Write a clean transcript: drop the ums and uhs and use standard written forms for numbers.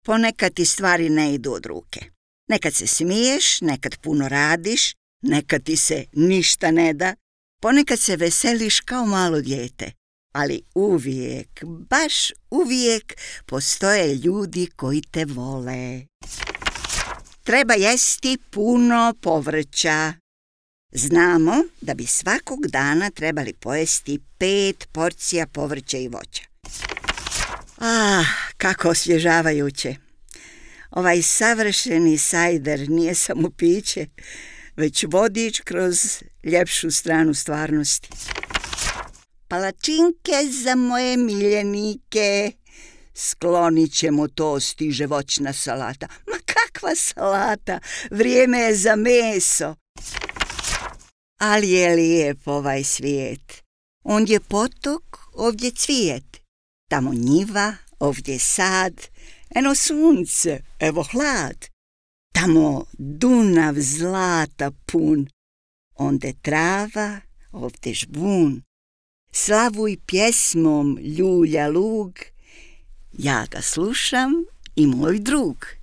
Ponekad ti stvari ne idu od ruke. Nekad se smiješ, nekad puno radiš, nekad ti se ništa ne da. Ponekad se veseliš kao malo dijete. Ali uvijek, baš uvijek postoje ljudi koji te vole. Treba jesti puno povrća. Znamo da bi svakog dana trebali pojesti 5 porcija povrća i voća. Kako osvježavajuće. Ovaj savršeni sajder nije samo piće, već vodič kroz ljepšu stranu stvarnosti. Palačinke za moje miljenike. Sklonit ćemo to, stiže voćna salata. Ma kakva salata, vrijeme je za meso. Ali je lijep ovaj svijet. Ondje potok, ovdje cvijet. Tamo njiva, ovdje sad. Eno sunce, evo hlad. Tamo Dunav zlata pun. Onde trava, ovdje žbun. Slavuj pjesmom ljulja lug. Ja ga slušam i moj drug.